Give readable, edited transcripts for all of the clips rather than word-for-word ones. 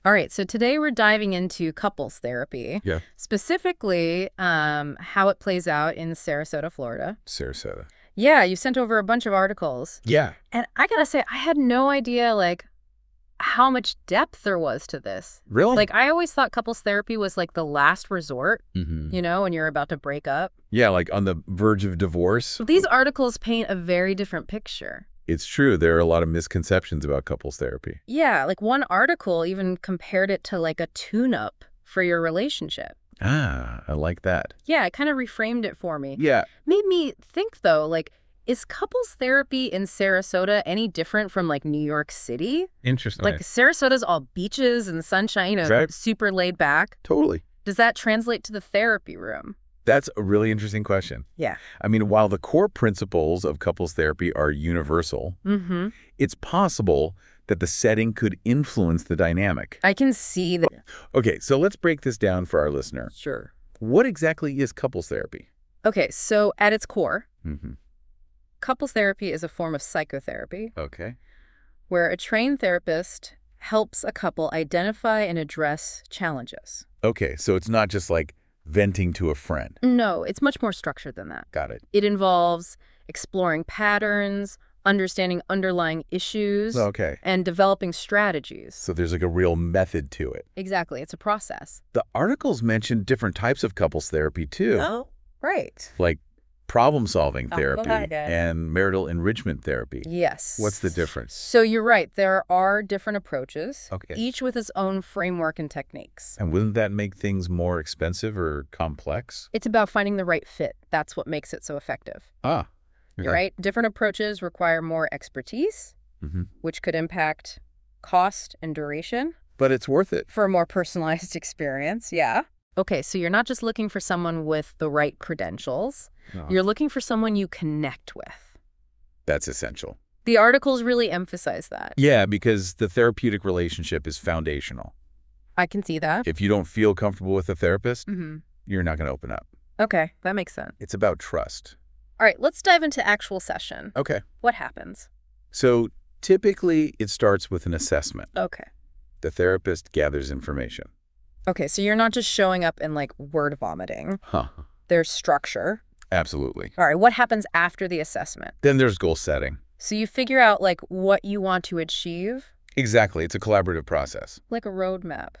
All right, so today we're diving into couples therapy, Yeah. specifically how it plays out in Sarasota, Florida. Sarasota. Yeah, you sent over a bunch of articles, Yeah. and I gotta say, I had no idea, like, how much depth there was to this. Really? Like, I always thought couples therapy was, like, the last resort, Mm-hmm. when you're about to break up. Yeah, like on the verge of divorce. But these articles paint a very different picture. It's true. There are a lot of misconceptions about couples therapy. Yeah, like one article even compared it to, like, a tune-up for your relationship. Ah, I like that. Yeah, it kind of reframed it for me. Yeah. Made me think, though, like, is couples therapy in Sarasota any different from, like, New York City? Interesting. Like, Sarasota's all beaches and sunshine, Right. super laid back. Totally. Does that translate to the therapy room? That's a really interesting question. Yeah. I mean, while the core principles of couples therapy are universal, Mm-hmm. it's possible that the setting could influence the dynamic. I can see that. Okay, so let's break this down for our listener. Sure. What exactly is couples therapy? Okay, so at its core, Mm-hmm. couples therapy is a form of psychotherapy Okay. where a trained therapist helps a couple identify and address challenges. Okay, so it's not just like venting to a friend. No, it's much more structured than that. Got it. It involves exploring patterns, understanding underlying issues, Okay. and developing strategies. So there's like a real method to it. Exactly. It's a process. The articles mention different types of couples therapy too, Oh, right. like problem-solving therapy right. and marital enrichment therapy. Yes. What's the difference? So you're right. There are different approaches, Okay. each with its own framework and techniques. And wouldn't that make things more expensive or complex? It's about finding the right fit. That's what makes it so effective. Ah. You're right. Different approaches require more expertise, Mm-hmm. which could impact cost and duration. But it's worth it. For a more personalized experience, yeah. Okay, so you're not just looking for someone with the right credentials. No. You're looking for someone you connect with. That's essential. The articles really emphasize that. Yeah, because the therapeutic relationship is foundational. I can see that. If you don't feel comfortable with a therapist, Mm-hmm. you're not going to open up. Okay, that makes sense. It's about trust. All right, let's dive into actual session. Okay. What happens? So typically it starts with an assessment. Okay. The therapist gathers information. Okay, so you're not just showing up and, like, word vomiting. Huh. There's structure. Absolutely. All right, what happens after the assessment? Then there's goal setting. So you figure out, like, what you want to achieve, Exactly. It's a collaborative process. like a roadmap.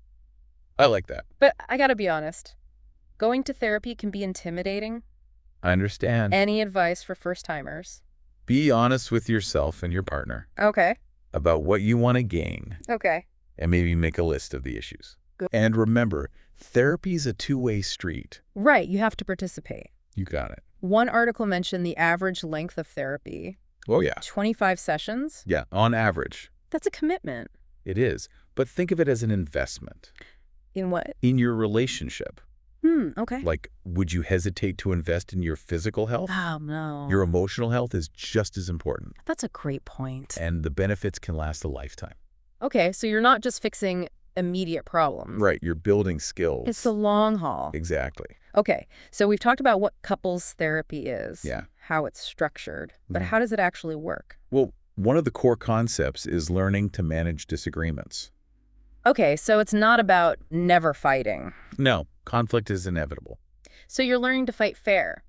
I like that. But I gotta be honest, going to therapy can be intimidating. I understand. Any advice for first-timers? Be honest with yourself and your partner Okay. about what you want to gain Okay. and maybe make a list of the issues. Good. And remember, therapy is a two-way street. Right, you have to participate. You got it. One article mentioned the average length of therapy, Oh, yeah. 25 sessions. Yeah, on average, That's a commitment. it is. But think of it as an investment In what? in your relationship. Okay. Like, would you hesitate to invest in your physical health? Oh, no. Your emotional health is just as important, That's a great point. and the benefits can last a lifetime. Okay, so you're not just fixing immediate problems. Right, you're building skills. It's the long haul. Exactly. Okay, so we've talked about what couples therapy is. Yeah. How it's structured. But Mhm. how does it actually work? Well, one of the core concepts is learning to manage disagreements. Okay, so it's not about never fighting. No, conflict is inevitable. So you're learning to fight fair.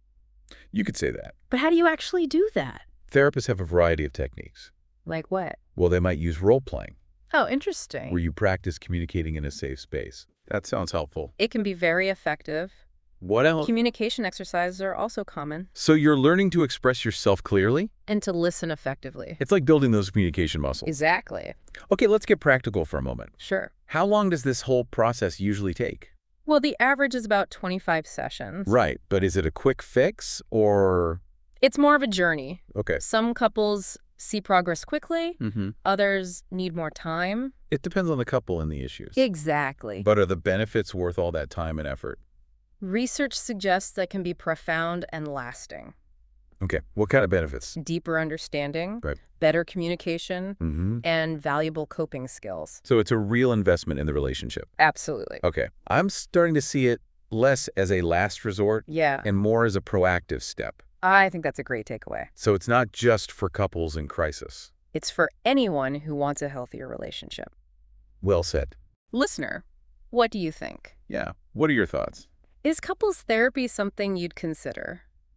You could say that. But how do you actually do that? Therapists have a variety of techniques. Like what? Well, they might use role-playing, Oh, interesting. where you practice communicating in a safe space. That sounds helpful. It can be very effective. What else? Communication exercises are also common. So you're learning to express yourself clearly? And to listen effectively. It's like building those communication muscles. Exactly. Okay, let's get practical for a moment. Sure. How long does this whole process usually take? Well, the average is about 25 sessions. Right, but is it a quick fix or... It's more of a journey. Okay. Some couples see progress quickly. Mm-hmm. Others need more time. It depends on the couple and the issues. Exactly. But are the benefits worth all that time and effort? Research suggests that can be profound and lasting. Okay, what kind of benefits? Deeper understanding, Right. better communication, Mm-hmm. and valuable coping skills. So it's a real investment in the relationship. Absolutely. Okay. I'm starting to see it less as a last resort Yeah, and more as a proactive step. I think that's a great takeaway. So it's not just for couples in crisis. It's for anyone who wants a healthier relationship. Well said. Listener, what do you think? Yeah. What are your thoughts? Is couples therapy something you'd consider?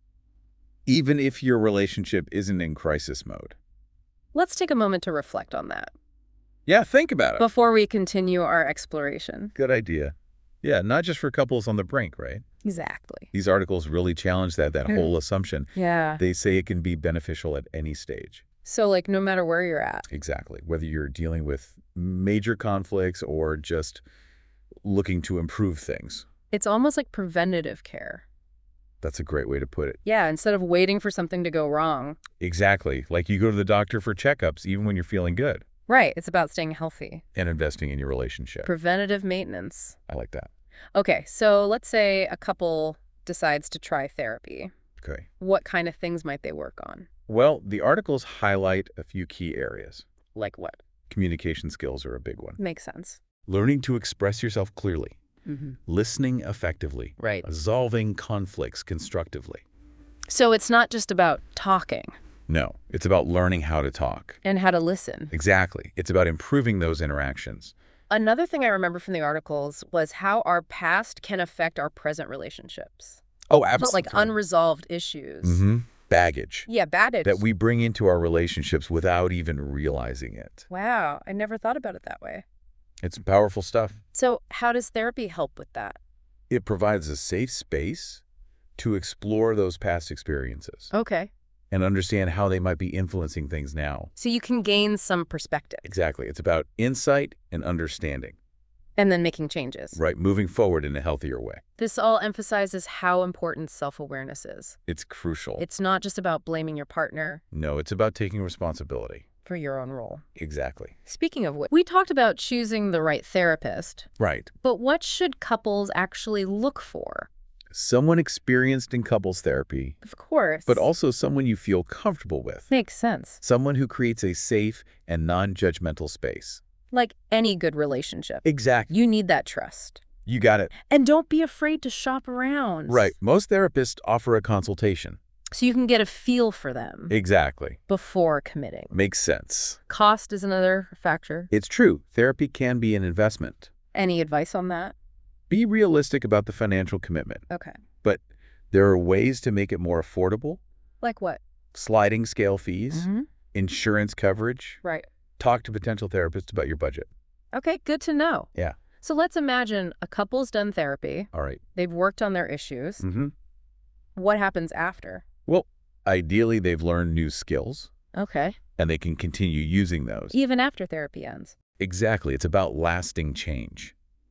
Even if your relationship isn't in crisis mode. Let's take a moment to reflect on that Yeah, think about it. before we continue our exploration. Good idea. Yeah, not just for couples on the brink, right? Exactly. These articles really challenge that whole assumption. Yeah. They say it can be beneficial at any stage. So, like, no matter where you're at. Exactly. Whether you're dealing with major conflicts or just looking to improve things. It's almost like preventative care. That's a great way to put it. Yeah, instead of waiting for something to go wrong. Exactly. Like you go to the doctor for checkups even when you're feeling good. Right, it's about staying healthy. And investing in your relationship. Preventative maintenance. I like that. Okay, so let's say a couple decides to try therapy. Okay. What kind of things might they work on? Well, the articles highlight a few key areas. Like what? Communication skills are a big one. Makes sense. Learning to express yourself clearly. Mm-hmm. Listening effectively. Right. Resolving conflicts constructively. So it's not just about talking No, it's about learning how to talk. and how to listen. Exactly. It's about improving those interactions. Another thing I remember from the articles was how our past can affect our present relationships. Oh, But absolutely. like unresolved issues. Mm-hmm. Baggage Yeah, baggage. that we bring into our relationships without even realizing it. Wow, I never thought about it that way. It's powerful stuff. So how does therapy help with that? It provides a safe space to explore those past experiences Okay. and understand how they might be influencing things now. So you can gain some perspective Exactly. It's about insight and understanding, and then making changes. right? Moving forward in a healthier way. This all emphasizes how important self-awareness is. It's crucial. It's not just about blaming your partner No, it's about taking responsibility. for your own role. Exactly. Speaking of which, we talked about choosing the right therapist, Right. but what should couples actually look for? Someone experienced in couples therapy, Of course. but also someone you feel comfortable with. Makes sense. Someone who creates a safe and non-judgmental space. Like any good relationship. Exactly. You need that trust. You got it. And don't be afraid to shop around. Right. Most therapists offer a consultation. So you can get a feel for them Exactly. before committing. Makes sense. Cost is another factor. It's true. Therapy can be an investment. Any advice on that? Be realistic about the financial commitment, Okay. but there are ways to make it more affordable. Like what? Sliding scale fees, Mm-hmm. insurance coverage. Right. Talk to potential therapists about your budget. Okay, good to know. Yeah. So let's imagine a couple's done therapy. All right. They've worked on their issues. Mm-hmm. What happens after? Well, ideally, they've learned new skills, Okay. and they can continue using those. Even after therapy ends. Exactly. It's about lasting change.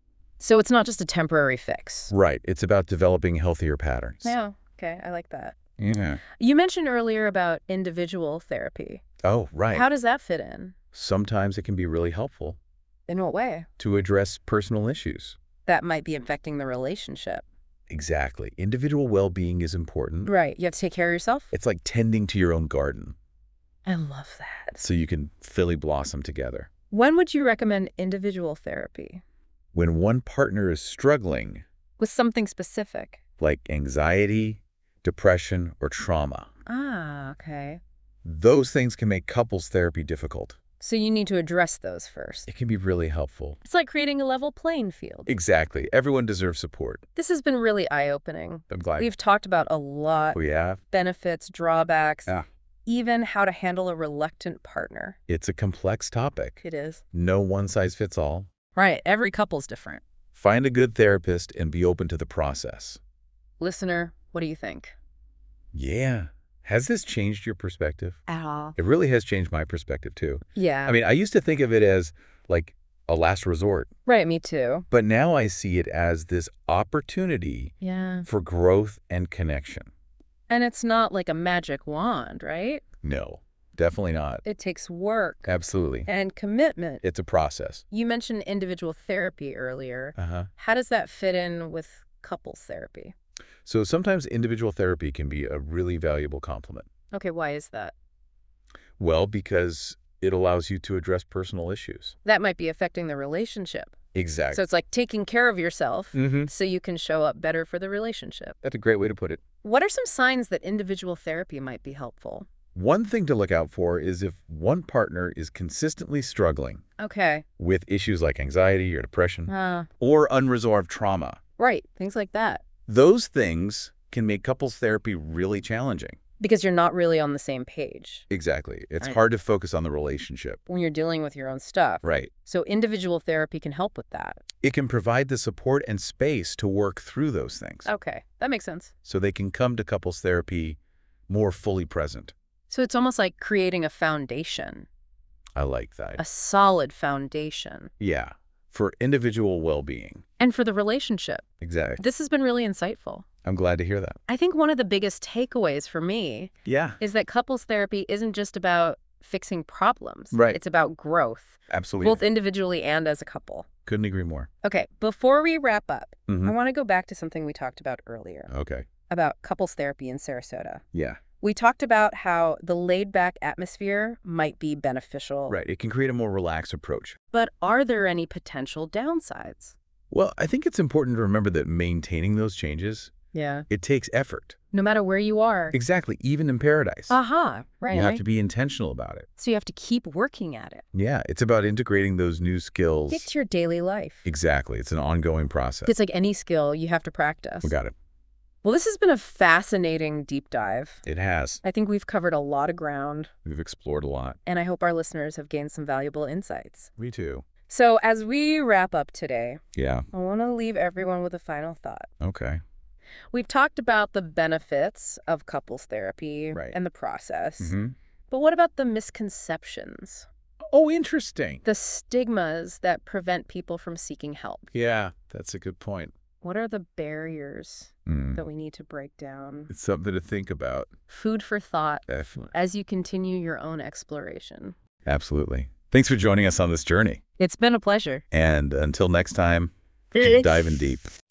So it's not just a temporary fix. Right. It's about developing healthier patterns. Yeah. Okay, I like that. Yeah. You mentioned earlier about individual therapy. Oh, right. How does that fit in? Sometimes it can be really helpful In what way? to address personal issues. That might be affecting the relationship. Exactly. Individual well-being is important. Right. You have to take care of yourself? It's like tending to your own garden I love that. so you can fully blossom together. When would you recommend individual therapy? When one partner is struggling, With something specific. like anxiety, depression, or trauma, Ah, okay. those things can make couples therapy difficult. So you need to address those first. It can be really helpful. It's like creating a level playing field. Exactly. Everyone deserves support. This has been really eye-opening. I'm glad. We've talked about a lot. We have. Benefits, drawbacks, Yeah. even how to handle a reluctant partner. It's a complex topic. It is. No one size fits all. Right. Every couple's different. Find a good therapist and be open to the process. Listener, what do you think? Yeah. Has this changed your perspective? At all. It really has changed my perspective too. Yeah. I mean, I used to think of it as like a last resort, Right, me too. but now I see it as this opportunity Yeah. for growth and connection. And it's not like a magic wand, right? No, definitely not. It takes work Absolutely. and commitment. It's a process. You mentioned individual therapy earlier. Uh-huh. How does that fit in with couples therapy? So sometimes individual therapy can be a really valuable complement. Okay, why is that? Well, because it allows you to address personal issues. That might be affecting the relationship. Exactly. So it's like taking care of yourself Mm-hmm. so you can show up better for the relationship. That's a great way to put it. What are some signs that individual therapy might be helpful? One thing to look out for is if one partner is consistently struggling Okay. with issues like anxiety or depression Uh, or unresolved trauma. right. Things like that. Those things can make couples therapy really challenging. Because you're not really on the same page Exactly. It's Right. hard to focus on the relationship. when you're dealing with your own stuff. Right. So individual therapy can help with that. It can provide the support and space to work through those things Okay. That makes sense. so they can come to couples therapy more fully present. So it's almost like creating a foundation, I like that. a solid foundation. Yeah. For individual well-being. And for the relationship. Exactly. This has been really insightful. I'm glad to hear that. I think one of the biggest takeaways for me Yeah. is that couples therapy isn't just about fixing problems. Right. It's about growth, Absolutely. both individually and as a couple. Couldn't agree more. Okay, before we wrap up, Mhm. I want to go back to something we talked about earlier, Okay. about couples therapy in Sarasota. Yeah. We talked about how the laid-back atmosphere might be beneficial. Right. It can create a more relaxed approach. But are there any potential downsides? Well, I think it's important to remember that maintaining those changes, Yeah. it takes effort. No matter where you are. Exactly. Even in paradise. Aha, right. You have to be intentional about it. So you have to keep working at it. Yeah. It's about integrating those new skills. It's your daily life. Exactly. It's an ongoing process. It's like any skill you have to practice. We got it. Well, this has been a fascinating deep dive. It has. I think we've covered a lot of ground, We've explored a lot. and I hope our listeners have gained some valuable insights. Me too. So as we wrap up today, Yeah. I want to leave everyone with a final thought. Okay. We've talked about the benefits of couples therapy Right. and the process, Mm-hmm. but what about the misconceptions, Oh, interesting. the stigmas that prevent people from seeking help? Yeah, that's a good point. What are the barriers Mm. that we need to break down? It's something to think about. Food for thought Definitely. as you continue your own exploration. Absolutely. Thanks for joining us on this journey. It's been a pleasure. And until next time, keep diving deep.